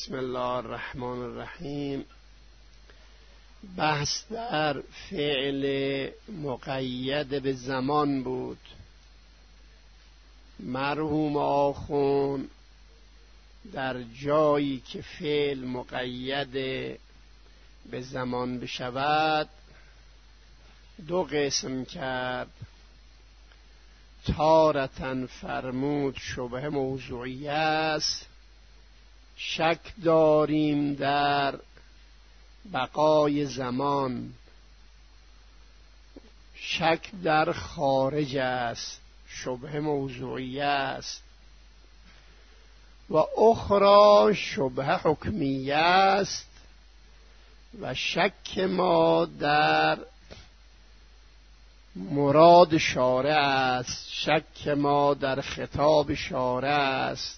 بسم الله الرحمن الرحیم. بحث در فعل مقید به زمان بود. مرحوم آخوند در جایی که فعل مقید به زمان بشود دو قسم کرد. تارةً فرمود شبه موضوعی است، شک داریم در بقای زمان، شک در خارج است، شبه موضوعی است. و اخرى شبه حکمی است و شک ما در مراد شارع است، شک ما در خطاب شارع است.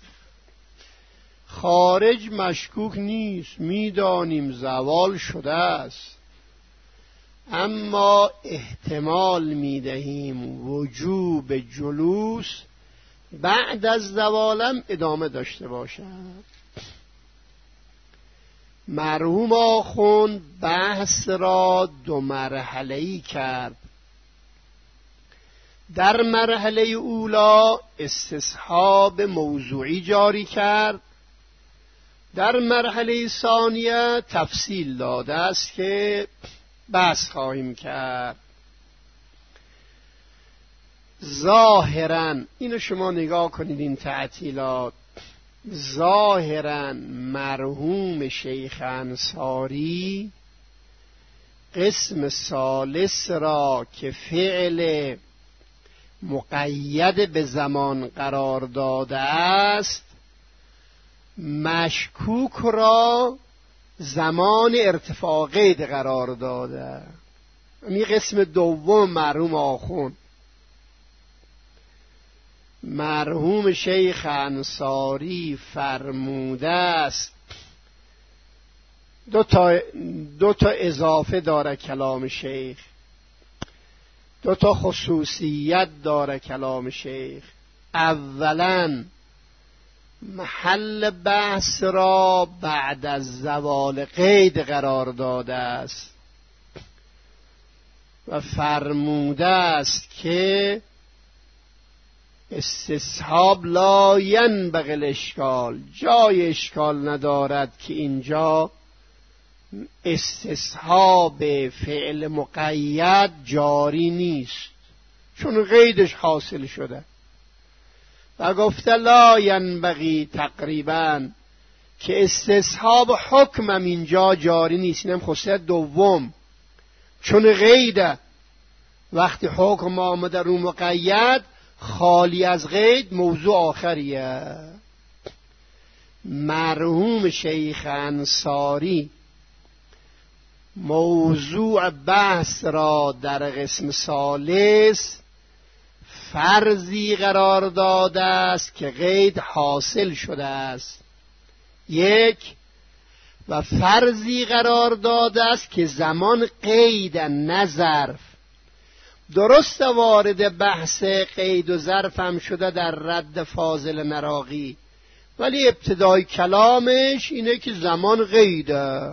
خارج مشکوک نیست، میدانیم زوال شده است، اما احتمال میدهیم وجوب جلوس بعد از زوالم ادامه داشته باشد. مرحوم آخوند بحث را دو مرحله‌ای کرد. در مرحله اولا استصحاب موضوعی جاری کرد، در مرحله ثانیه تفصیل داده است که بحث خواهیم کرد. ظاهراً اینو شما نگاه کنید، این تعطیلات، ظاهراً مرحوم شیخ انصاری قسم ثالث را که فعل مقید به زمان قرار داده است مشکوک را زمان ارتفاع قید قرار داده. این قسم دوم مرحوم آخوند. مرحوم شیخ انصاری فرموده است، دو تا اضافه داره کلام شیخ، دو تا خصوصیت داره کلام شیخ. اولاً محل بحث را بعد از زوال قید قرار داده است و فرموده است که استصحاب لا ینبغی الاشکال، جای اشکال ندارد که اینجا استصحاب فعل مقید جاری نیست چون قیدش حاصل شده. و گفته لا ینبغی تقریبا که استصحاب حکمم اینجا جاری نیست، اینم خصوصیت دوم، چون قیده. وقتی حکم آمده رو مقید خالی از قید موضوع آخریه. مرحوم شیخ انصاری موضوع بحث را در قسم ثالث فرضی قرار داده است که قید حاصل شده است، یک، و فرضی قرار داده است که زمان قید نه ظرف. درست وارد بحث قید و ظرف هم شده در رد فاضل نراقی، ولی ابتدای کلامش اینه که زمان قیده.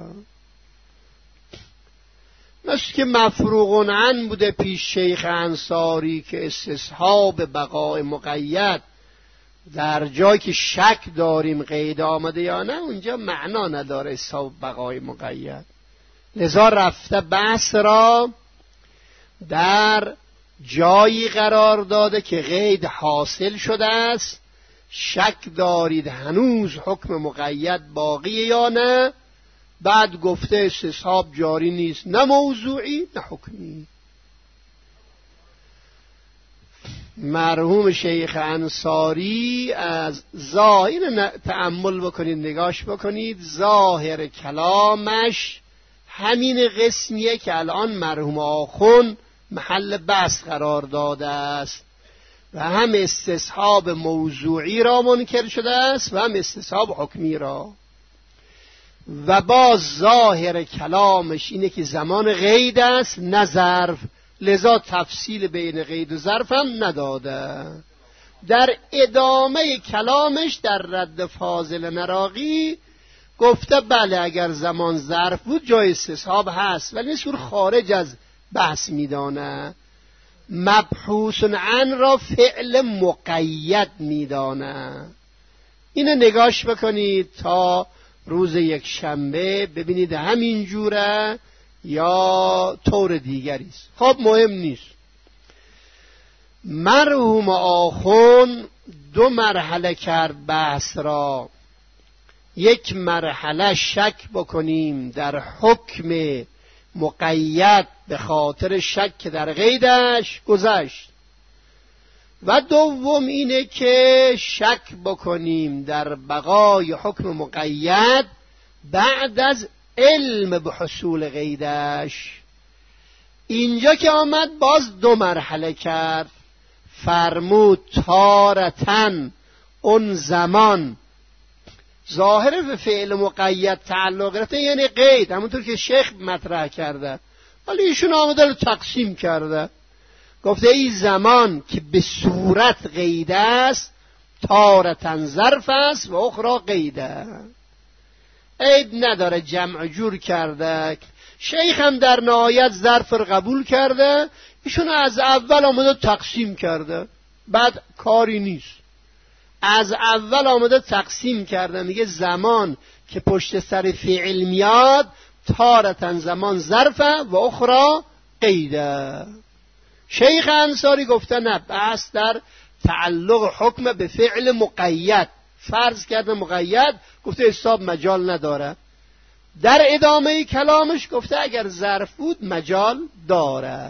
مثل که مفروغ عنه بوده پیش شیخ انصاری که استصحاب بقای مقید در جایی که شک داریم قید آمده یا نه اونجا معنا نداره استصحاب بقای مقید. لذا رفته بحث را در جایی قرار داده که قید حاصل شده است، شک دارید هنوز حکم مقید باقی یا نه. بعد گفته استصحاب جاری نیست، نه موضوعی نه حکمی. مرحوم شیخ انصاری از ظاهر تأمل بکنید، نگاش بکنید، ظاهر کلامش همین قسمیه که الان مرحوم آخوند محل بحث قرار داده است و هم استصحاب موضوعی را منکر شده است و هم استصحاب حکمی را. و با ظاهر کلامش اینه که زمان قید است نه ظرف، لذا تفصیل بین قید و ظرف هم نداده. در ادامه کلامش در رد فاضل نراقی گفته بله اگر زمان ظرف بود جای استصحاب هست، ولی نسور خارج از بحث میدانه. مبحوث عن را فعل مقید میدانه. اینو نگاش بکنید تا روز یک شنبه ببینید همین جوره یا طور دیگری است. خب مهم نیست. مرحوم آخون 2 مرحله کرد بحث را. یک مرحله شک بکنیم در حکم مقید به خاطر شک در قیدش گذشت، و دوم اینه که شک بکنیم در بقای حکم مقید بعد از علم به حصول قیدش. اینجا که آمد باز 2 مرحله کرد. فرمود تارتن اون زمان ظاهر به فعل مقید تعلق گرفته، یعنی قید، همونطور که شیخ مطرح کرده، ولی ایشون آمده رو تقسیم کرده. گفته این زمان که به صورت قید است تارتن ظرف است و اخرى قیده. عیب نداره، جمع جور کرده. شیخ هم در نهایت ظرف رو قبول کرده، ایشون از اول آمده تقسیم کرده، بعد کاری نیست. از اول آمده تقسیم کرده، میگه زمان که پشت سر فعل میاد تارتن زمان ظرفه و اخرى قیده. شیخ انصاری گفته نه، بحث در تعلق حکم به فعل مقید، فرض کرده مقید، گفته حساب مجال نداره. در ادامه کلامش گفته اگر ظرف بود مجال داره.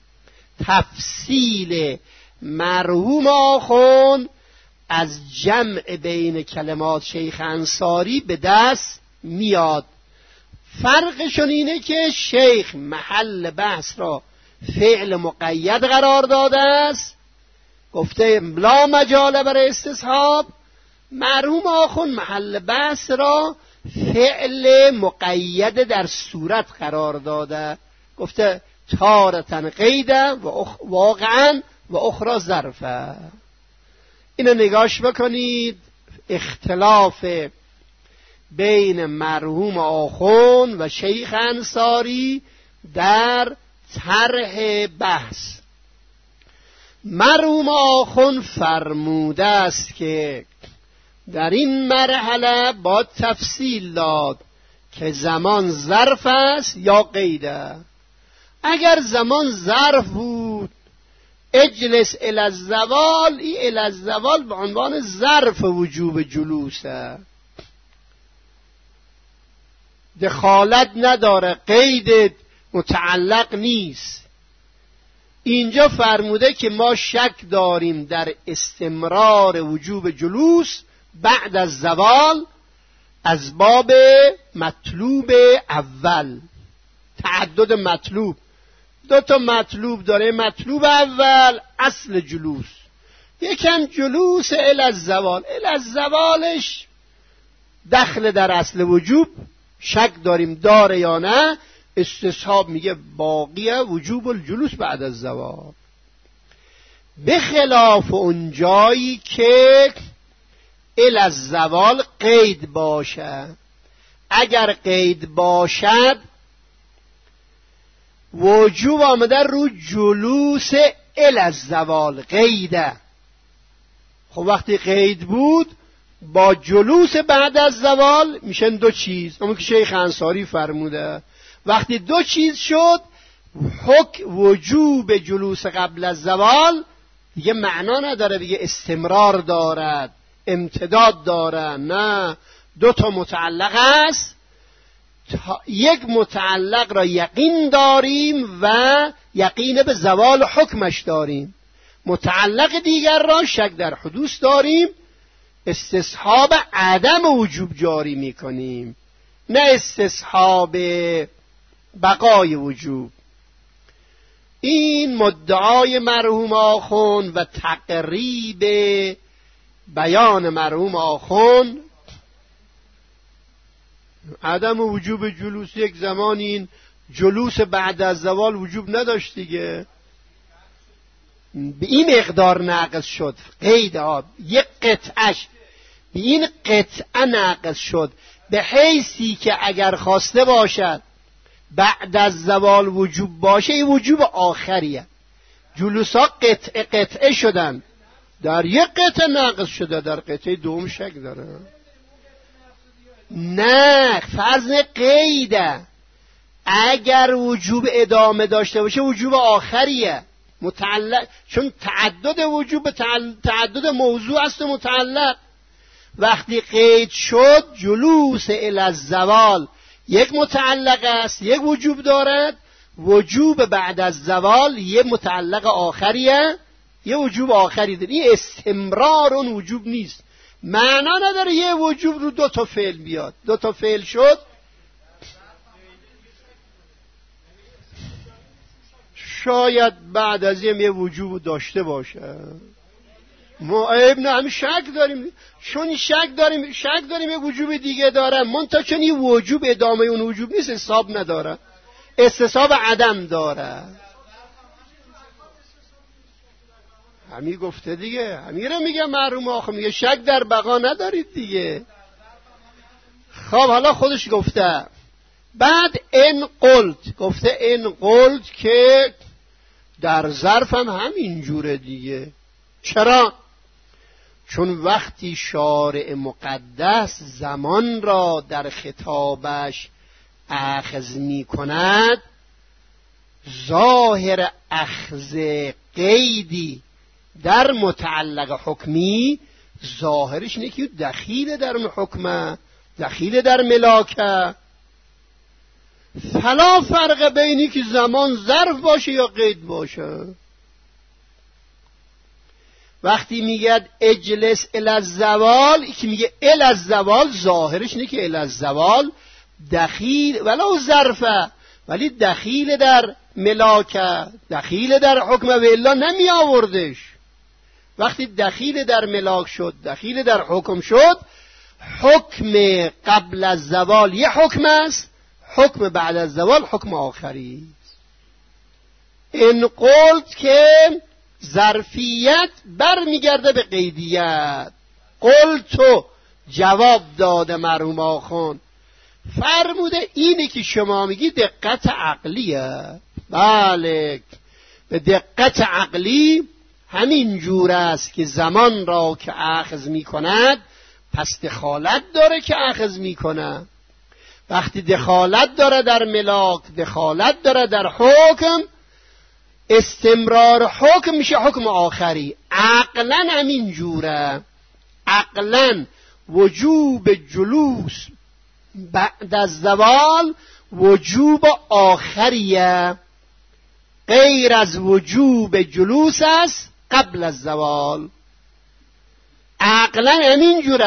تفصیل مرحوم آخوند از جمع بین کلمات شیخ انصاری به دست میاد. فرقشون اینه که شیخ محل بحث را فعل مقید قرار داده است، گفته لا مجال برای استصحاب. مرحوم آخوند محل بحث را فعل مقید در صورت قرار داده، گفته تارتن قیده و واقعا و اخرى ظرفه. اینو نگاش بکنید. اختلاف بین مرحوم آخوند و شیخ انصاری در طرح بحث. مرحوم آخوند فرموده است که در این مرحله با تفصیل داد که زمان ظرف است یا قیده. اگر زمان ظرف بود اجلس الی الزوال، ای الی الزوال به عنوان ظرف وجوب جلوسه، دخالت نداره، قید متعلق نیست. اینجا فرموده که ما شک داریم در استمرار وجوب جلوس بعد از زوال از باب مطلوب اول. تعدد مطلوب، 2 مطلوب داره. مطلوب اول اصل جلوس، یکم جلوس الی الزوال. الی الزوالش دخل در اصل وجوب، شک داریم داره یا نه. استصحاب میگه باقیه وجوب الجلوس بعد از زوال، به خلاف اون جایی که الی الزوال قید باشه. اگر قید باشد وجوب آمده رو جلوس الی الزوال قیده. خب وقتی قید بود با جلوس بعد از زوال میشن 2 چیز، همون که شیخ انصاری فرموده. وقتی 2 چیز شد وجوب جلوس قبل از زوال دیگه معنا نداره، دیگه استمرار دارد، امتداد داره. نه، 2 متعلق است. یک متعلق را یقین داریم و یقین به زوال حکمش داریم، متعلق دیگر را شک در حدوث داریم، استصحاب عدم وجوب جاری میکنیم، نه استصحاب بقای وجوب. این مدعای مرحوم آخوند و تقریب بیان مرحوم آخوند. عدم وجوب جلوس یک زمان این جلوس بعد از زوال وجوب نداشت دیگه، به این مقدار ناقص شد. قید یک قطعش به این قطعه ناقص شد، به حیثی که اگر خواسته باشد بعد از زوال وجوب باشه، این وجوب آخریه. جلوسا قطعه قطعه شدن، در یک قطعه نقض شده، در قطعه دوم شک داره. نه، فرض قیده. اگر وجوب ادامه داشته باشه وجوب آخریه، متعلق، چون تعدد وجوب تعدد موضوع است و متعلق. وقتی قید شد جلوس الی الزوال یک متعلق است، یک وجوب دارد. وجوب بعد از زوال یک متعلق آخریه، یه وجوب آخری داره. این استمرار اون وجوب نیست. معنا نداره یه وجوب رو دو تا فعل بیاد. دو تا فعل شد، شاید بعد از این یه وجوب داشته باشه. ما عیب نه، همین شک داریم، چون شک داریم یه وجوب دیگه داره، منتها چون این وجوب ادامه اون وجوب نیست، حساب نداره، استصحاب عدم داره. همین گفته دیگه، همین رو میگه محروم آخر، میگه شک در بقا ندارید دیگه. خب حالا خودش گفته، بعد ان قلت، گفته ان قلت که در ظرف هم همین جوره دیگه. چرا؟ چون وقتی شارع مقدس زمان را در خطابش اخذ می کند، ظاهر اخذ قیدی در متعلق حکمی ظاهرش اینه که دخیل در حکمه، دخیل در ملاکه. فلا فرق بینی که زمان ظرف باشه یا قید باشه. وقتی میگه اجلس الی الزوال، یکی میگه الی الزوال، ظاهرش اینه که الی الزوال دخیل ولو ظرفه، ولی دخیل در ملاکه، دخیل در حکمه، و الا نمی آوردش. وقتی دخیل در ملاک شد، دخیل در حکم شد، حکم قبل از زوال یه حکم است، حکم بعد از زوال حکم آخری است. این قلت که ظرفیت برمیگرده به قیدیت. قلتو جواب داده مرحوم آخوند، فرموده اینی که شما میگی دقت عقلیه. بله، به دقت عقلی همین جور است که زمان را که اخذ میکند پس دخالت داره که اخذ میکنه. وقتی دخالت داره در ملاک، دخالت داره در حکم، استمرار حکم میشه حکم آخری. عقلا همین جوره. عقلا وجوب جلوس بعد از زوال وجوب آخریه، غیر از وجوب جلوس است قبل از زوال. عقلا همین جوره.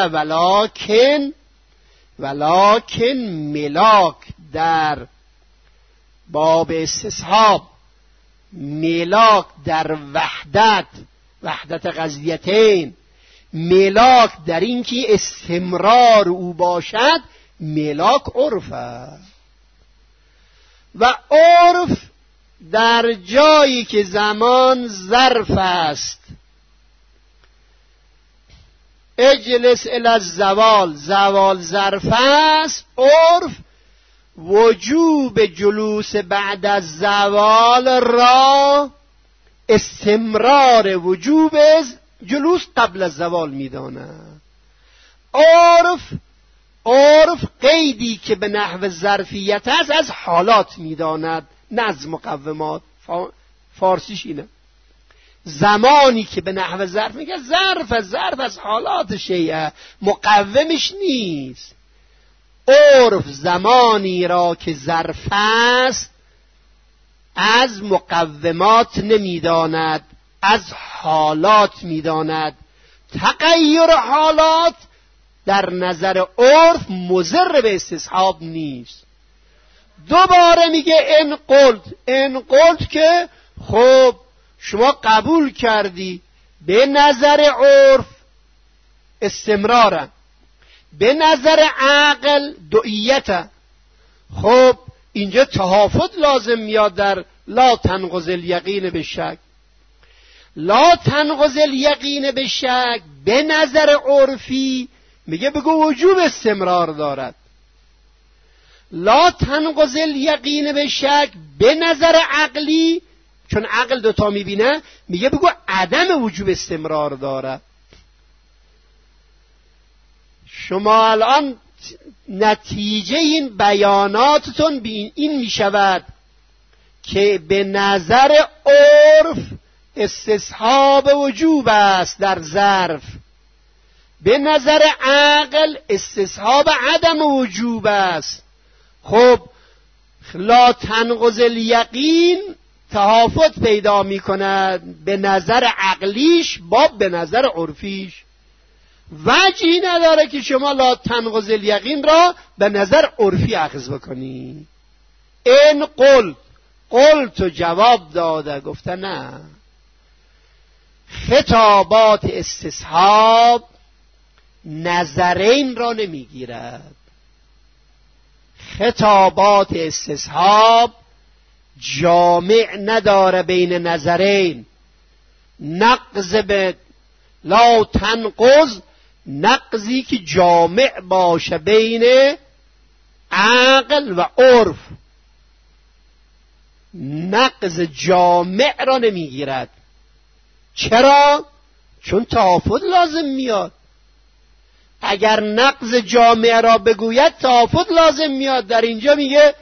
ولکن ملاک در باب استصحاب، ملاک در وحدت قضیتین، ملاک در این که استمرار او باشد، ملاک عرفه. و عرف در جایی که زمان ظرف است، اجلس الی الزوال، زوال ظرف است، عرف وجوب جلوس بعد از زوال را استمرار وجوب جلوس قبل از زوال میدانه. عرف قیدی که به نحو ظرفیت است از حالات میداند، نه از مقومات. فارسیش اینه. زمانی که به نحو ظرف میگه ظرف از حالات شیء، مقومش نیست. عرف زمانی را که ظرف است از مقومات نمیداند، از حالات میداند. تغییر حالات در نظر عرف مضر به استصحاب نیست. دوباره میگه ان قلت که خب شما قبول کردی به نظر عرف استمرارن، به نظر عقل دعیت. خب اینجا تهافت لازم میاد در لا تنقض الیقین به شک. لا تنقض الیقین به شک به نظر عرفی میگه بگو وجوب استمرار دارد. لا تنقض الیقین به شک به نظر عقلی، چون عقل دوتا میبینه، میگه بگو عدم وجوب استمرار داره. شما الان نتیجه این بیاناتتون این میشود که به نظر عرف استصحاب وجوب است در ظرف، به نظر عقل استصحاب عدم وجوب است. خب لا تنقض الیقین تهافت پیدا می کند به نظر عقلیش با به نظر عرفیش. وجهی نداره که شما لا تنقض الیقین را به نظر عرفی اخذ بکنی. این قلت جواب داده، گفته نه، خطابات استصحاب نظرین را نمیگیرد. خطابات استصحاب جامع نداره بین نظرین. نقض به لا تنقض، نقضی که جامع باشه بین عقل و عرف، نقض جامع را نمیگیرد. چرا؟ چون تهافت لازم میاد. اگر نقض جامع را بگوید تهافت لازم میاد. در اینجا میگه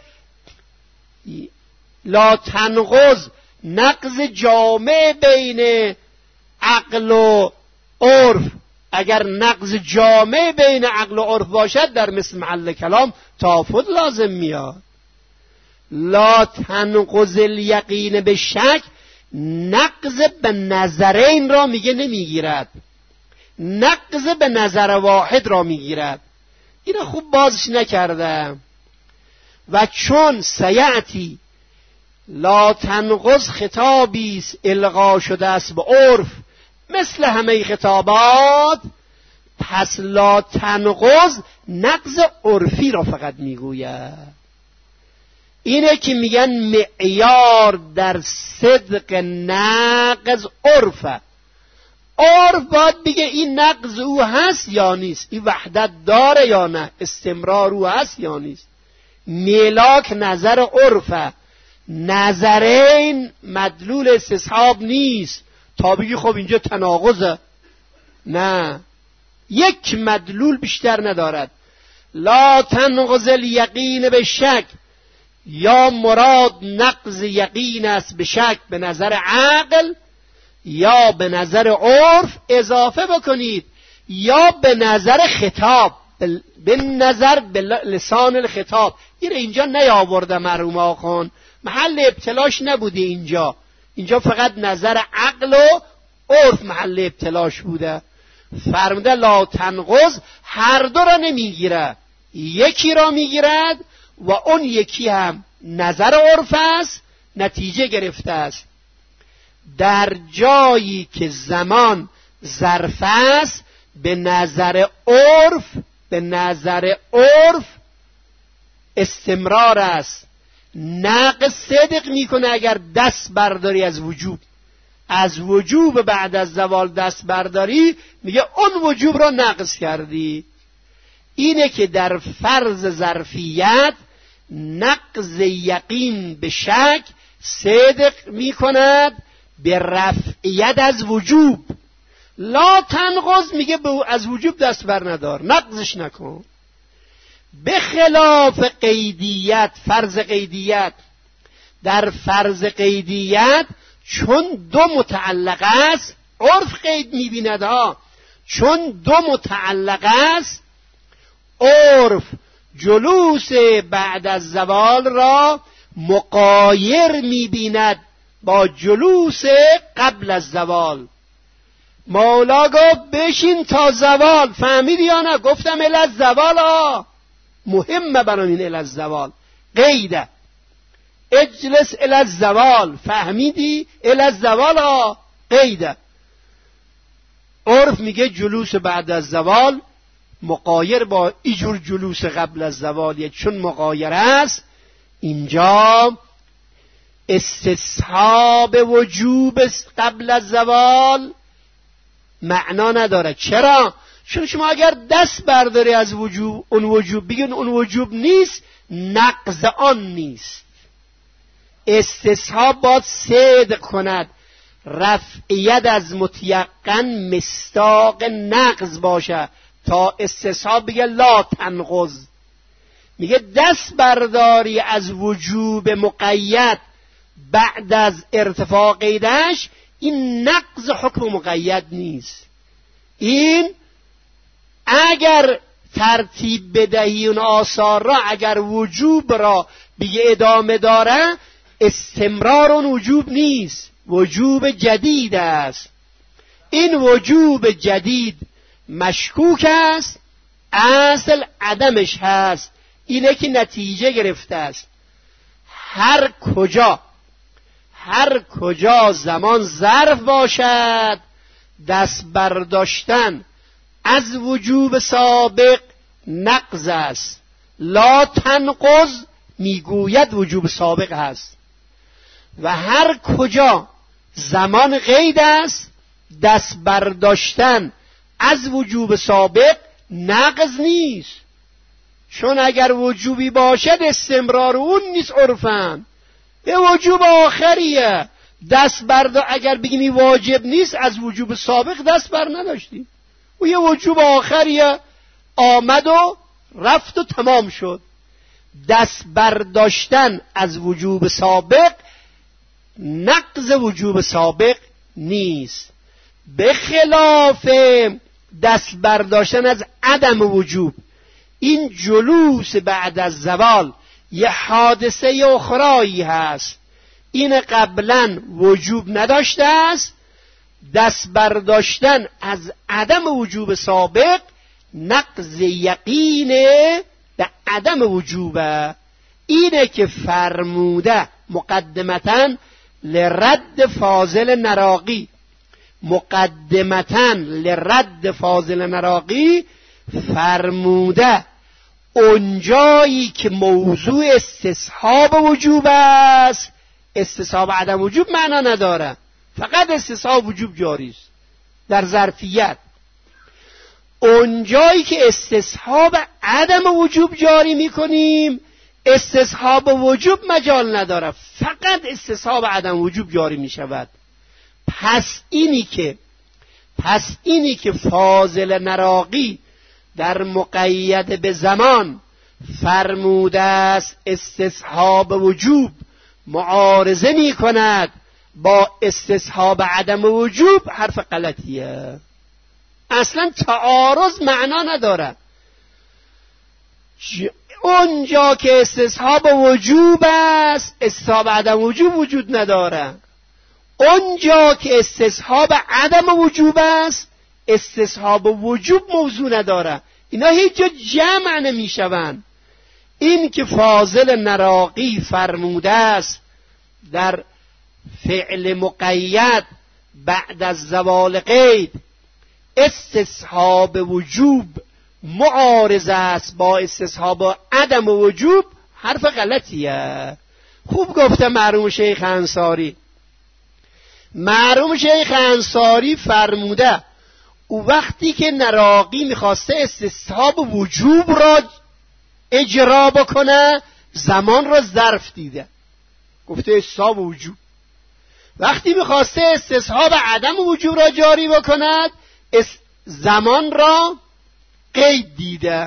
لا تنقض، نقض جامع بین عقل و عرف. اگر نقض جامع بین عقل و عرف باشد در مثل محل کلام تهافت لازم میاد. لا تنقض الیقین به شک، نقض به نظرین را میگه نمیگیرد، نقض به نظر واحد را میگیرد. اینو خوب بازش نکرده. و چون سیعتی لا تنقض خطابی است الغا شده است به عرف مثل همه خطابات، پس لا تنقض نقض عرفی را فقط میگوید. اینه که میگن معیار در صدق نقض عرفه. عرف باید بگه این نقض او هست یا نیست، این وحدت داره یا نه، استمرار او هست یا نیست. میلاک نظر عرفه. نظرین مدلول استصحاب نیست تا بگی خب اینجا تناقضه. نه، یک مدلول بیشتر ندارد. لا تنقض الیقین به شک، یا مراد نقض یقین است به شک به نظر عقل، یا به نظر عرف اضافه بکنید، یا به نظر خطاب، به نظر به لسان الخطاب. اینجا نیاورده مرحوم آخوان، محل ابتلاش نبوده. اینجا فقط نظر عقل و عرف محل ابتلاش بوده. فرموده لا تنقض هر دو را نمیگیره، یکی را میگیرد و اون یکی هم نظر عرف است، نتیجه گرفته است. در جایی که زمان ظرف است به نظر عرف استمرار است. نقض صدق میکنه اگر دست برداری از وجوب بعد از زوال دست برداری، میگه اون وجوب را نقض کردی. اینه که در فرض ظرفیت نقض یقین به شک صدق میکند به رفعیت از وجوب. لا تنقض میگه از وجوب دست بر ندار، نقضش نکن. به خلاف قیدیت، فرض قیدیت. در فرض قیدیت چون دو متعلق است، عرف قید میبیند ها، چون دو متعلق است، عرف جلوس بعد از زوال را مقایر میبیند با جلوس قبل از زوال. مولا گفت بشین تا زوال، فهمیدی یا نه؟ گفتم الی الزوال ها، مهمه برای این الی الزوال قیده. اجلس الی الزوال، فهمیدی؟ الی الزوال ها قیده. عرف میگه جلوس بعد از زوال مقایر با ایجور جلوس قبل از زوال، چون مقایر است اینجا استصحاب وجوب قبل از زوال معنا نداره. چرا؟ چون شما اگر دست برداری از وجوب، اون وجوب بگین اون وجوب نیست، نقض آن نیست. استصحاب باید صدق کند، رفعیت از متیقن مصداق نقض باشه تا استصحاب بگه لا تنقض. میگه دست برداری از وجوب مقید بعد از ارتفاع قیدش، این نقض حکم مقید نیست. این اگر ترتیب بدهی اون آثار را، اگر وجوب را بگه ادامه داره، استمرار اون وجوب نیست، وجوب جدید است. این وجوب جدید مشکوک است، اصل عدمش هست. اینه که نتیجه گرفته است. هر کجا زمان ظرف باشد، دست برداشتن از وجوب سابق نقض است. لا تنقض میگوید وجوب سابق هست. و هر کجا زمان قید است، دست برداشتن از وجوب سابق نقض نیست. چون اگر وجوبی باشد استمرار اون نیست عرفاً، به وجوب آخریه. دست بردار اگر بگینی واجب نیست، از وجوب سابق دست بر نداشتی، و یه وجوب آخریه، آمد و رفت و تمام شد. دست برداشتن از وجوب سابق نقض وجوب سابق نیست، به خلاف دست برداشتن از عدم وجوب. این جلوس بعد از زوال یه حادثه اخرایی هست، این قبلا وجوب نداشته است. دست برداشتن از عدم وجوب سابق نقض یقینه به عدم وجوبه. اینه که فرموده مقدمتاً لرد فاضل نراقی، مقدمتاً لرد فاضل نراقی فرموده اونجایی که موضوع استصحاب وجوب است، استصحاب عدم وجوب معنا نداره، فقط استصحاب وجوب جاری است در ظرفیت. اونجایی که استصحاب عدم وجوب جاری میکنیم، استصحاب وجوب مجال نداره، فقط استصحاب عدم وجوب جاری میشود. پس اینی که فاضل نراقی در مقید به زمان فرموده است استصحاب وجوب معارضه می کند با استصحاب عدم وجوب، حرف غلطیه. اصلا تعارض معنا نداره. اونجا که استصحاب وجوب است، استصحاب عدم وجوب وجود نداره. اونجا که استصحاب عدم وجوب است، استصحاب وجوب موضوع نداره. اینا هیچ جا جمع نمیشوند. این که فاضل نراقی فرموده است در فعل مقید بعد از زوال قید استصحاب وجوب معارض است با استصحاب عدم وجوب، حرف غلطیه. خوب گفته مرحوم شیخ انصاری. مرحوم شیخ انصاری فرموده او وقتی که نراقی میخواسته استصحاب وجوب را اجرا بکنه، زمان را ظرف دیده، گفته استصحاب وجوب. وقتی میخواسته استصحاب عدم وجوب را جاری بکند، زمان را قید دیده.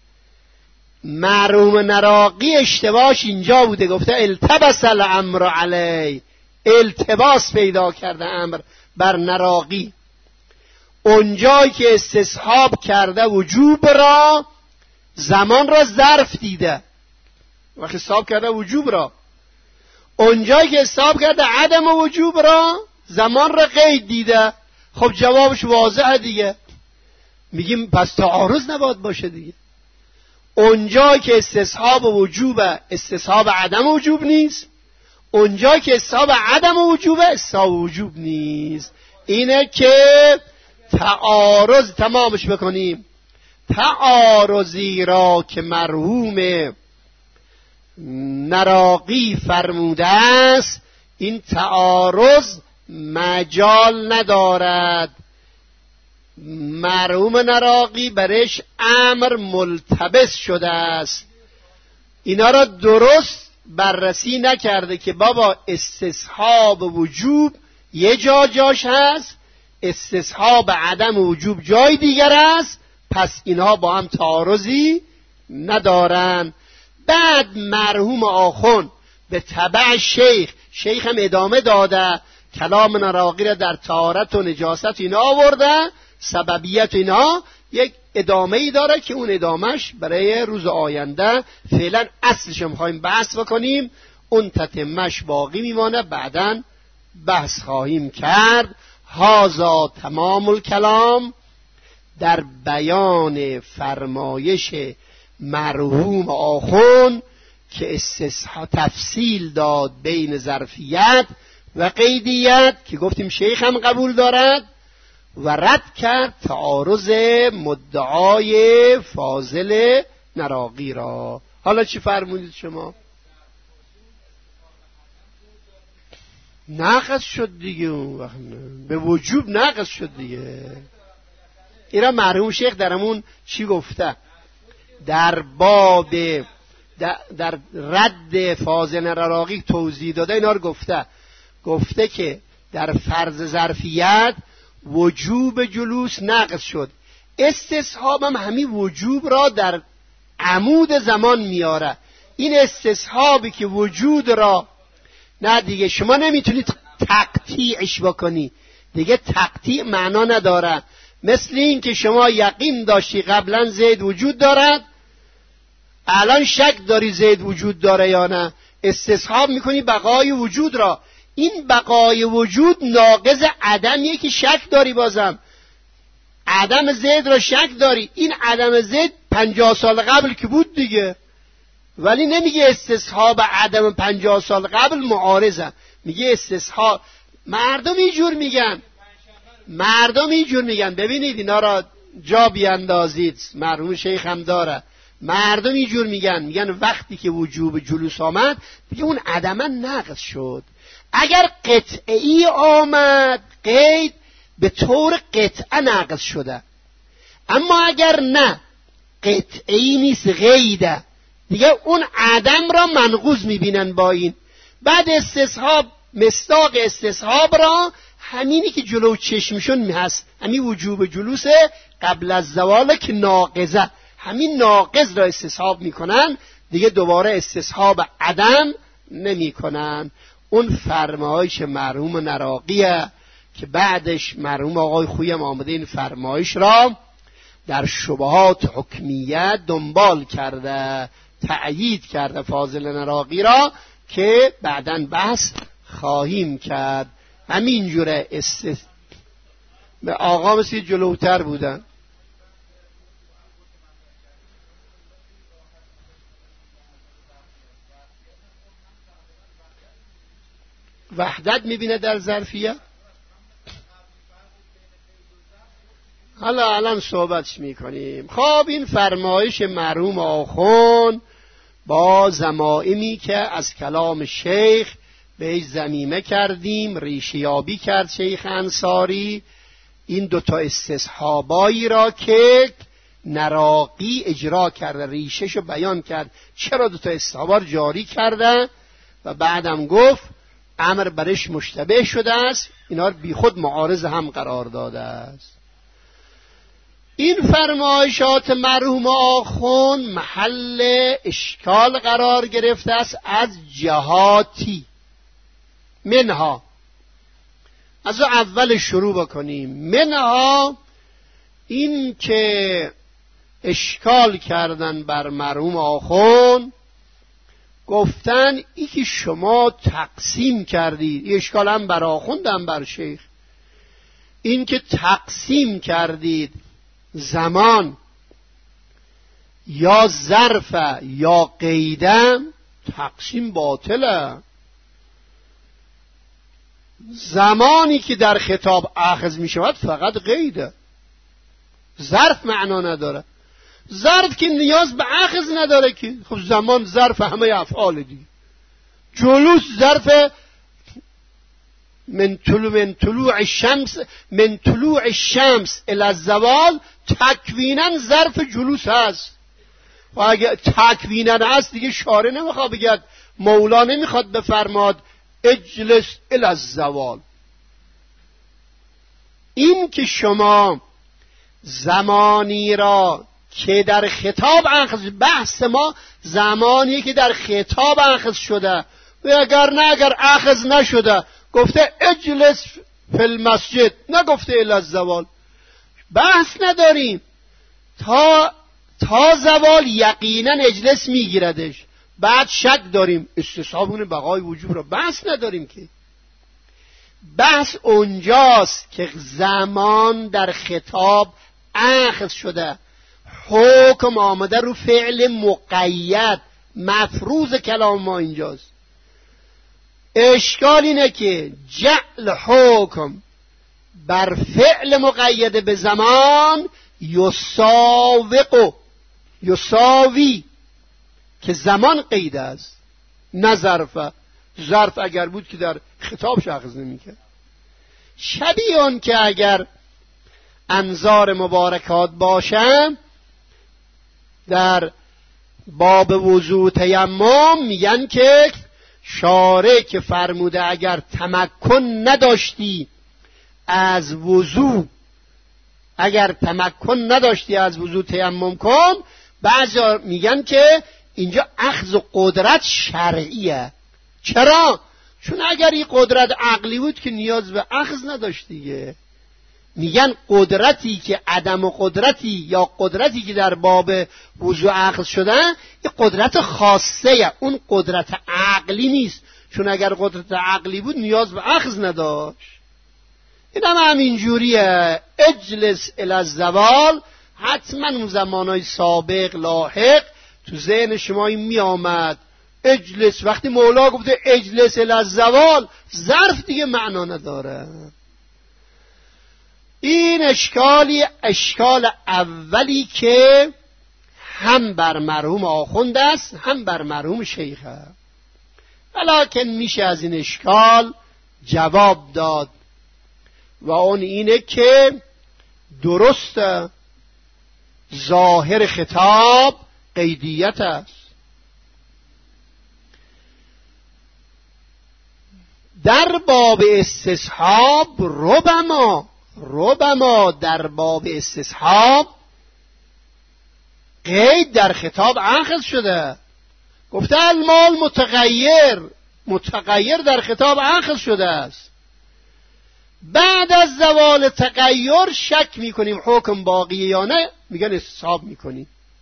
مرحوم نراقی اشتباهش اینجا بوده، گفته التبس الامر علی، التباس پیدا کرده امر بر نراقی. اونجایی که استصحاب کرده وجوب را، زمان را ظرف دیده. وقتی استصحاب کرده وجوب را، اونجایی که استصحاب کرده عدم وجوب را، زمان را قید دیده. خب جوابش واضحه دیگه، میگیم پس تعارض نباید باشه دیگه. اونجایی که استصحاب وجوب، استصحاب عدم وجوب نیست. اونجایی که استصحاب عدم وجوب، استصحاب وجوب نیست. اینه که تعارض تمامش بکنیم. تعارضی را که مرحوم نراقی فرموده است، این تعارض مجال ندارد. مرحوم نراقی برش امر ملتبس شده است. اینا را درست بررسی نکرده که بابا استصحاب وجوب یه جاش هست، استصحاب عدم وجوب جای دیگر است، پس اینها با هم تعارضی ندارن. بعد مرحوم آخوند به تبع شیخ هم ادامه داده، کلام نراقی را در طهارت و نجاست اینا آورده، سببیت اینا یک ادامه ای داره که اون ادامهش برای روز آینده، فعلا اصلش میخوایم بحث بکنیم، اون تتمش باقی میمانه، بعداً بحث خواهیم کرد. هذا تمام الکلام در بیان فرمایش مرحوم آخوند که تفصیل داد بین ظرفیت و قیدیت که گفتیم شیخ هم قبول دارد، و رد کرد تعارض مدعای فاضل نراقی را. حالا چی فرمودید شما؟ ناقص شد دیگه، به وجوب ناقص شد دیگه. اینا مرحوم شیخ درمون چی گفته؟ در باب در رد فاضل نراقی توضیح داده، اینا رو گفته که در فرض ظرفیت وجوب جلوس نقض شد، استصحاب هم همین وجوب را در عمود زمان میاره. این استصحابی که وجود را نه دیگه شما نمیتونید تقطیعش بکنی دیگه، تقطیع معنا نداره. مثل این که شما یقین داشتی قبلا زید وجود دارد، الان شک داری زید وجود داره یا نه، استصحاب میکنی بقای وجود را. این بقای وجود ناقض عدمیه که شک داری، بازم عدم زید را شک داری. این عدم زید 50 سال قبل که بود دیگه، ولی نمیگه استصحاب عدم 50 سال قبل معارضه، میگه استصحاب. مردم اینجور میگن. ببینید اینا را جا بیاندازید، مرحوم شیخ هم داره. مردم اینجور میگن وقتی که وجوب جلوس آمد میگه اون عدما نقض شد. اگر قطعی آمد قید به طور قطعه نقض شده، اما اگر نه قطعی نیست قیده دیگه، اون عدم را منقوض میبینن با این. بعد استصحاب، مصداق استصحاب را همینی که جلو چشمشون هست، همین وجوب جلوس قبل از زوال که ناقضه، همین ناقض را استصحاب میکنن دیگه، دوباره استصحاب عدم نمیکنن. اون فرمایش مرحوم نراقیه که بعدش مرحوم آقای خویی هم آمده این فرمایش را در شبهات حکمیه دنبال کرده، تأیید کرده فاضل نراقی را که بعداً بحث خواهیم کرد. همین جوره به آقا مثل جلوتر بودن. وحدت میبینه در ظرفیت. حالا الان صحبتش میکنیم. خب این فرمایش مرحوم آخوند با ضمائمی که از کلام شیخ بهش ضمیمه کردیم، ریشه‌یابی کرد شیخ انصاری، این دوتا استصحابایی را که نراقی اجرا کرده، ریشه‌شو بیان کرد چرا دوتا استصحابا جاری کرده، و بعدم گفت امر برش مشتبه شده است، اینا بی خود معارض هم قرار داده است. این فرمایشات مرحوم آخوند محل اشکال قرار گرفته است از جهاتی. منها، از اول شروع بکنیم. منها این که اشکال کردن بر مرحوم آخوند، گفتن ای که شما تقسیم کردید، این اشکال هم بر آخوند هم بر شیخ، این که تقسیم کردید زمان یا ظرف یا قیدم، تقسیم باطله. زمانی که در خطاب اخذ می شود فقط قیده، ظرف معنا نداره. ظرف که نیاز به اخذ نداره که، خب زمان ظرف همه افعال دیگه. جلوس ظرف من طلوع الشمس الی الزوال تکوینا ظرف جلوس هست. و اگه تکوینا هست دیگه شارع نمیخواد بگه، مولا نمیخواد بفرماد اجلس الی الزوال. این که شما زمانی را که در خطاب اخذ، بحث ما زمانی که در خطاب اخذ شده، و اگر اخذ نشده گفته اجلس فی المسجد، نگفته الی الزوال، بحث نداریم. تا زوال یقینا اجلس میگیردش، بعد شک داریم استصحابون بقای وجوب را، بحث نداریم. که بحث اونجاست که زمان در خطاب اخذ شده، حکم آمده رو فعل مقید مفروض کلام ما اینجاست. اشکال اینه که جعل حکم بر فعل مقید به زمان یساوی که زمان قید است، نه ظرف. ظرف اگر بود که در خطابش اخذ نمی‌کرد. شبیه آن که اگر انظار مبارکات باشه در باب وضو تیمم، میگن که شارع که فرموده اگر تمکن نداشتی از وضو تیمم کن. بعضی میگن که اینجا اخذ قدرت شرعیه. چرا؟ چون اگر این قدرت عقلی بود که نیاز به اخذ نداشت دیگه. میگن قدرتی که عدم قدرتی یا قدرتی که در باب وضو اخذ شده، این قدرت خاصه، اون قدرت عقلی نیست. چون اگر قدرت عقلی بود نیاز به اخذ نداشت. این هم همین جوریه. اجلس الی الزوال، حتما اون زمانهای سابق لاحق تو ذهن شما این می آمد. اجلس، وقتی مولا گفته اجلس الی الزوال، ظرف دیگه معنا نداره. این اشکال اولی که هم بر مرحوم آخوند است هم بر مرحوم شیخ است. ولیکن میشه از این اشکال جواب داد، و اون اینه که درست ظاهر خطاب قیدیت است. در باب استصحاب ربما در باب استصحاب قید در خطاب اخذ شده. گفته المال متغیر در خطاب اخذ شده است. بعد از زوال تغییر شک میکنیم حکم باقیه یا نه، میگن استصحاب میکنیم.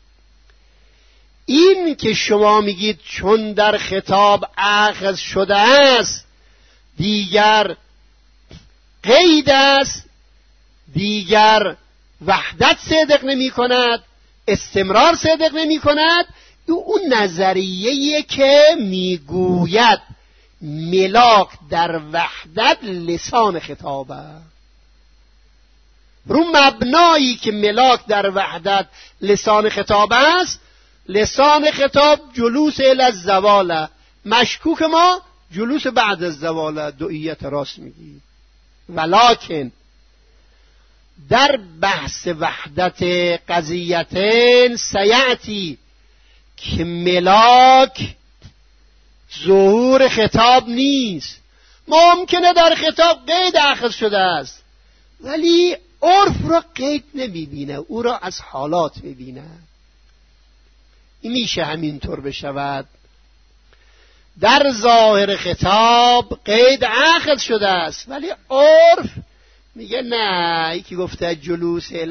این که شما میگید چون در خطاب اخذ شده است دیگر قید است، دیگر وحدت صدق نمی کند، استمرار صدق نمی کند، اون نظریه‌ایه که میگوید ملاک در وحدت لسان خطابه. رو مبنایی که ملاک در وحدت لسان خطاب است، لسان خطاب جلوس الی الزوال، مشکوک ما جلوس بعد از زوال. دعیت راست میگی. ولکن در بحث وحدت قضیتین سیعتی که ملاک ظهور خطاب نیست. ممکنه در خطاب قید اخذ شده است، ولی عرف را قید نمیبینه، او را از حالات میبینه. این میشه همینطور بشود. در ظاهر خطاب قید اخذ شده است، ولی عرف میگه نه. یکی گفته جلوس الی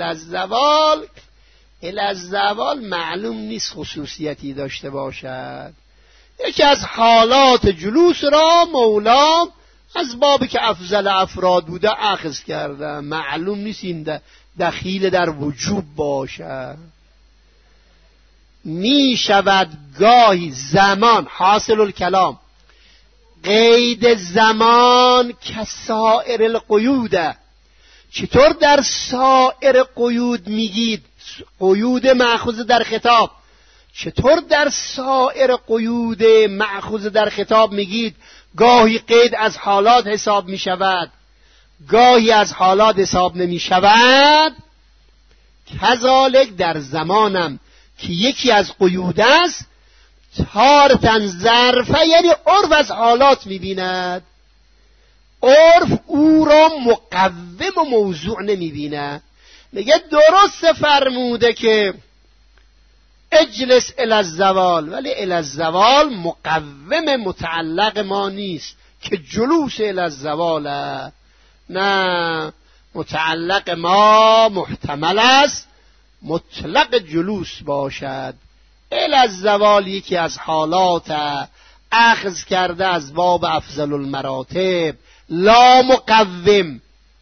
الزوال معلوم نیست خصوصیتی داشته باشد. یکی از حالات جلوس را مولا از بابی که افضل افراد بوده اخذ کرده، معلوم نیست این دخیل در وجوب باشد. می شود گاهی زمان، حاصل الکلام، قید زمان کسائر القیوده. چطور در سائر قیود میگید قیود مأخوذ در خطاب، چطور در سائر قیود مأخوذ در خطاب میگید گاهی قید از حالات حساب می شود، گاهی از حالات حساب نمی شود. کذالک در زمانم که یکی از قیود است، تارتن ظرفه، یعنی عرف از حالات می بیند، عرف او را مقوم و موضوع نمی بیند. میگه درست فرموده که اجلس الی الزوال، ولی الی الزوال مقوم متعلق ما نیست که جلوس الی الزواله، نه، متعلق ما محتمل است مطلق جلوس باشد. الی الزوال یکی از حالات اخذ کرده از باب افضل المراتب، لا مقوم.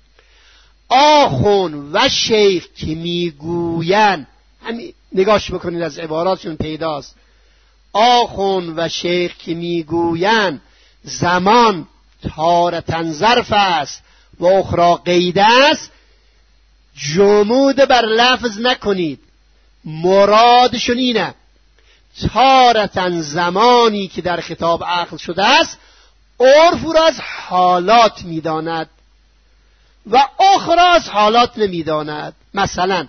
آخون و شیخ که میگوین، همین نگاش بکنید از عباراتشون پیداست، آخون و شیخ که میگوین زمان تارتن ظرف است و اخرى قید است، جمود بر لفظ نکنید، مرادشون اینه تارتن زمانی که در خطاب عقل شده است عرف را از حالات میداند و اخرى از حالات نمیداند. مثلا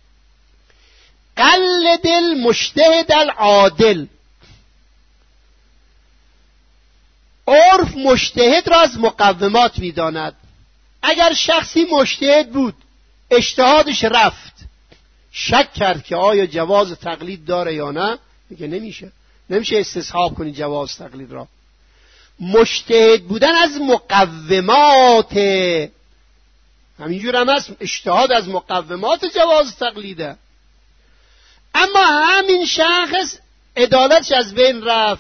قلد المجتهد العادل، عرف مجتهد را از مقومات میداند. اگر شخصی مجتهد بود، اجتهادش رفت، شک کرد که آیا جواز تقلید داره یا نه، میگه نمیشه استصحاب کنی جواز تقلید را. مجتهد بودن از مقومات، همینجور هم هست، اجتهاد از مقومات جواز تقلیده. اما همین شخص عدالتش از بین رفت،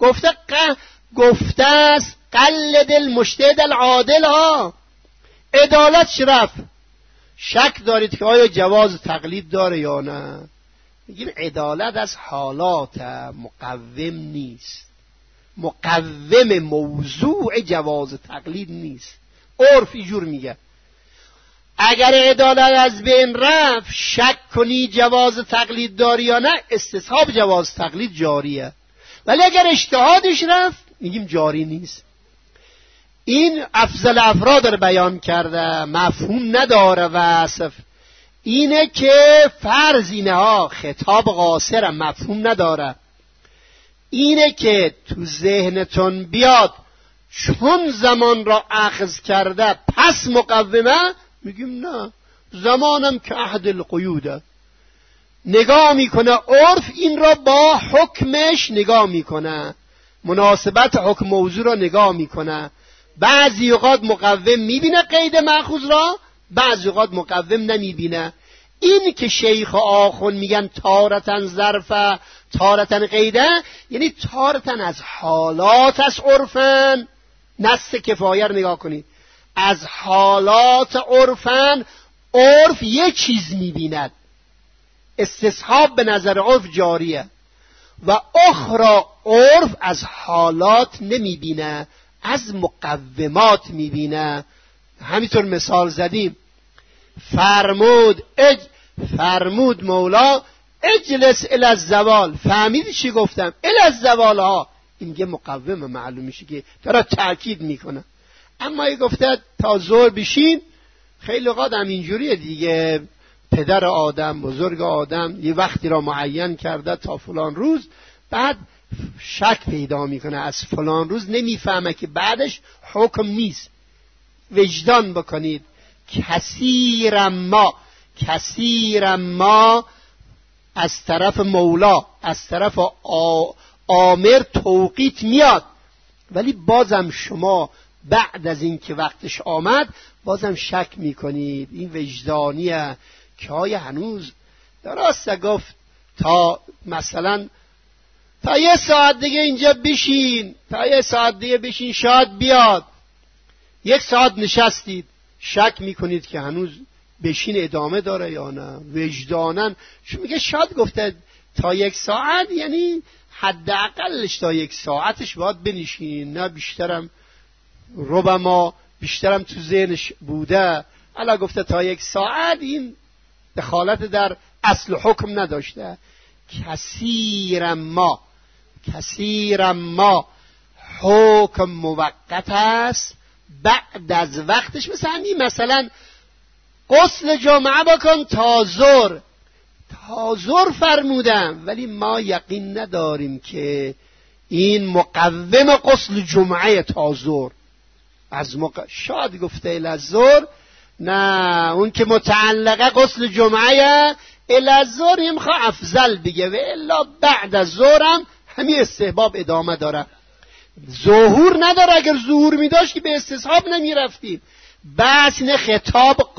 گفته است قلد المجتهد العادل ها، عدالتش رفت، شک دارید که آیا جواز تقلید داره یا نه، میگیم عدالت از حالات، مقوم نیست، مقوم موضوع جواز تقلید نیست. عرف اینجور میگه اگر عدالت از بین رفت، شک کنی جواز تقلید داری یا نه، استصحاب جواز تقلید جاریه. ولی اگر اجتهادش رفت، میگیم جاری نیست. این افضل افراد رو بیان کرده، مفهوم نداره وصف. اینه که فرض اینه ها، خطاب قاصر مفهوم نداره. اینه که تو ذهنتون بیاد چون زمان را اخذ کرده پس مقومه، میگیم نه، زمانم که عهد القیوده. نگاه میکنه عرف این را با حکمش نگاه میکنه، مناسبت حکم موضوع را نگاه میکنه. بعضی اوقات مقوم میبینه قید مأخوذ را، بعضی اوقات مقوم نمیبینه. این که شیخ آخون میگن تارتن ظرفه تارتن قیده، یعنی تارتن از حالات از عرفن. نص کفایه رو نگاه کنید، از حالات عرفن، عرف یک چیز میبیند، استصحاب به نظر عرف جاریه، و اخرى عرف از حالات نمیبینه، از مقومات میبینه. همینطور مثال زدیم، فرمود مولا اجلس الی الزوال. فهمیدی چی گفتم؟ الی الزوال ها، این میگه مقوم، معلوم میشه که داره تأکید میکنه. اما ای گفته تا ظهر بشین، خیلی اوقات هم اینجوریه دیگه، پدر آدم، بزرگ آدم یه وقتی را معین کرده تا فلان روز، بعد شک پیدا میکنه از فلان روز، نمیفهمه که بعدش حکم نیست. وجدان بکنید، کثیر ما از طرف مولا، از طرف آمر توقیت میاد، ولی بازم شما بعد از این که وقتش آمد بازم شک میکنید. این وجدانیه که آیا هنوز درسته گفت تا مثلا تا یه ساعت دیگه اینجا بشین، تا یه ساعت دیگه بشین شاید بیاد. 1 ساعت نشستید، شک میکنید که هنوز بشین ادامه داره یا نه. وجدانن چون میگه شاید گفته تا 1 ساعت، یعنی حداقلش تا 1 ساعتش باید بنشین، نه بیشترم. ربما بیشترم تو ذهنش بوده، حالا گفته تا 1 ساعت، این دخالت در اصل حکم نداشته. کثیر ما حکم موقت است بعد از وقتش. مثلا غسل جمعه بکن تا ظهر فرمودم، ولی ما یقین نداریم که این مقوم غسل جمعه تا ظهر شاید گفته الی ظهر، نه اون که متعلقه غسل جمعه الی ظهر میخواد افضل بگه، و الا بعد از ظهر هم همین استحباب ادامه داره. ظهور نداره، اگر ظهور میداشت که به استصحاب نمیرفتیم. بس اینه خطاب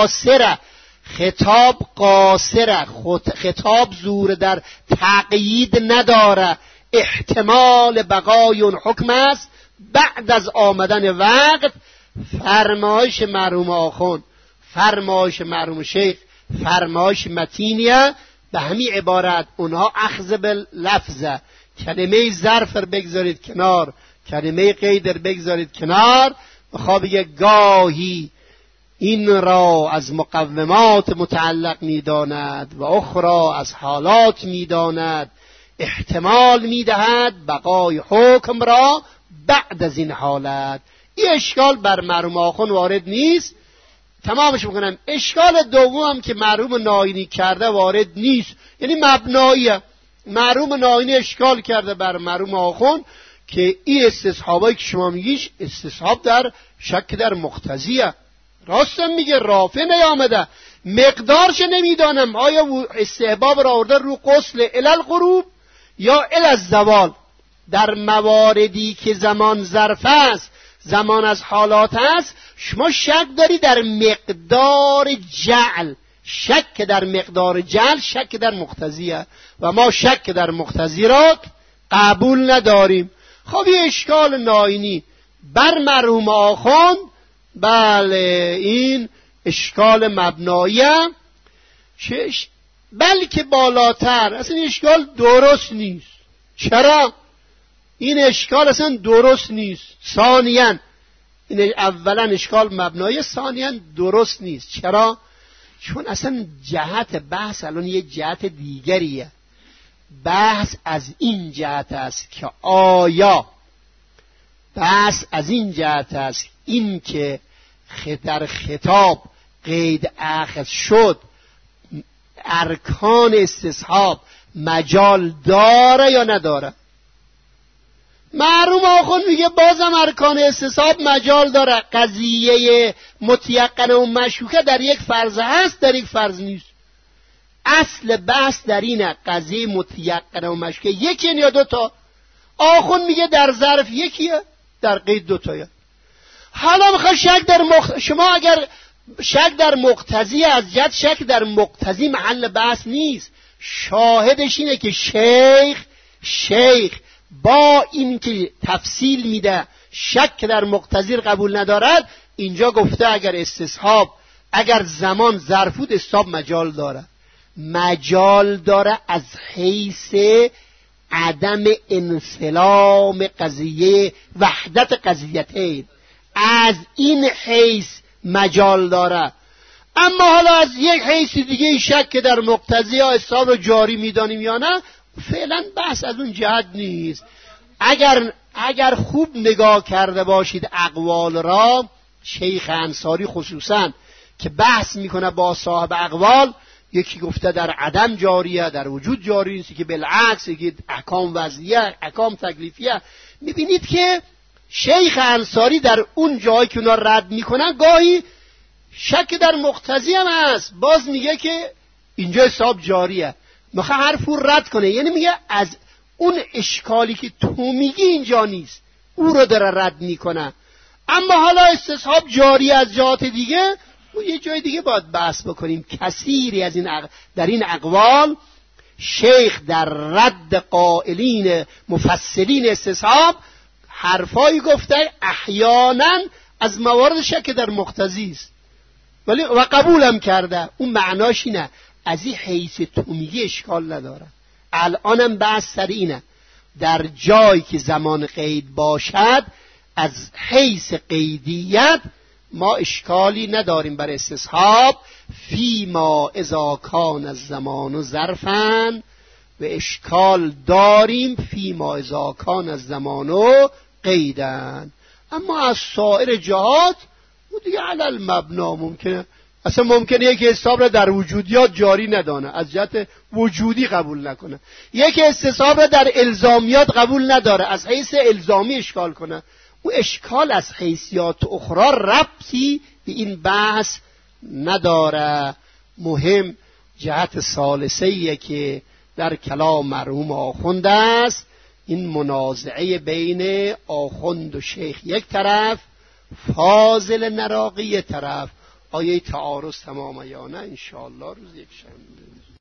قاصره، خطاب زور در تقیید نداره، احتمال بقای اون حکم است بعد از آمدن وقت. فرمایش مرحوم آخوند، فرمایش مرحوم شیخ، فرمایش متینیه به همین عبارت. اونها اخذ باللفظه، کلمه ظرف رو بگذارید کنار، کلمه قید رو بگذارید کنار. بخواه بگه گاهی این را از مقومات متعلق میداند و اخرى از حالات میداند، احتمال میدهد بقای حکم را بعد از این حالت. این اشکال بر مرحوم آخوند وارد نیست. تمامش میکنم. اشکال دوم که مرحوم ناینی کرده وارد نیست، یعنی مبناییه. مرحوم ناینی اشکال کرده بر مرحوم آخوند که این استصحابایی که شما میگیش استصحاب در شک در مقتضیه. راستم میگه رافع نیامده، مقدارش نمیدانم آیا استحباب را آورده رو غسل الی الغروب یا الی الزوال. در مواردی که زمان ظرف است، زمان از حالات است، شما شک داری در مقدار جعل، شک در مقدار جعل شک در مقتضیه و ما شک در مقتضی را قبول نداریم. خب این اشکال ناینی بر مرحوم آخوند، بله این اشکال مبناییه، بلکه بالاتر. اصلا این اشکال درست نیست. چرا؟ این اشکال اصلا درست نیست. ثانیاً این اولا اشکال مبنایی، ثانیاً درست نیست. چرا؟ چون اصلا جهت بحث الان یه جهت دیگریه. بحث از این جهت است که آیا بحث از این جهت است این که در خطاب قید اخذ شد، ارکان استصحاب مجال داره یا نداره. مرحوم آخوند میگه بازم ارکان استصحاب مجال داره. قضیه متیقنه و مشکوکه در یک فرض هست، در یک فرض نیست. اصل بحث در اینه قضیه متیقنه و مشکوکه یکی یا دوتا. آخوند میگه در ظرف یکیه، در قید دوتایه. حالا میخواد شما اگر شک در مقتضی، از جد شک در مقتضی محل بحث نیست. شاهدش اینه که شیخ با این که تفصیل میده شک در مقتضی قبول ندارد، اینجا گفته اگر استصحاب، اگر زمان ظرفود استصحاب مجال داره از حیث عدم انسلام قضیه، وحدت قضیتین، از این حیث مجال داره. اما حالا از یک حیث دیگه شک در مقتضی ها استصحاب رو جاری میدانیم یا نه، فعلا بحث از اون جهت نیست. اگر خوب نگاه کرده باشید اقوال را، شیخ انصاری خصوصا که بحث میکنه با صاحب اقوال، یکی گفته در عدم جاریه، در وجود جاری نیست، که بالعکس، یکی احکام وضعیه، احکام تکلیفیه. میبینید که شیخ انصاری در اون جایی که اونا رد میکنن گاهی شک در مقتضی هم هست، باز میگه که اینجا حساب جاریه، میخواه حرفو رد کنه. یعنی میگه از اون اشکالی که تو میگی اینجا نیست، او رو داره رد میکنه. اما حالا استصحاب جاری از جهات دیگه، و یه جای دیگه باید بحث بکنیم. کثیری از در این اقوال شیخ در رد قائلین مفصلین استصحاب حرفایی گفته احیانا از موارد شک در مقتضی است، ولی و قبولم کرده. اون معناش اینه از این حیث تو میگی اشکال نداره. الانم بحث سر اینه در جایی که زمان قید باشد، از حیث قیدیت ما اشکالی نداریم بر استصحاب، فیما اذا کان الزمان و ظرفا، و اشکال داریم فیما اذا کان الزمان و قیدن. اما از سایر جهات او دیگه علل مبنا ممکنه، اصلا ممکنه یک حساب را در وجودیات جاری ندانه، از جهت وجودی قبول نکنه، یک استصحاب را در الزامیات قبول نداره، از حیث الزامی اشکال کنه. او اشکال از حیثیات اخرى ربطی به این بحث نداره. مهم جهت ثالثه‌ایه که در کلام مرحوم آخوند است، این منازعه بین آخوند و شیخ یک طرف، فاضل نراقی یک طرف. آیه تعارض تمامه یا نه؟ انشاءالله روز یک شنبه.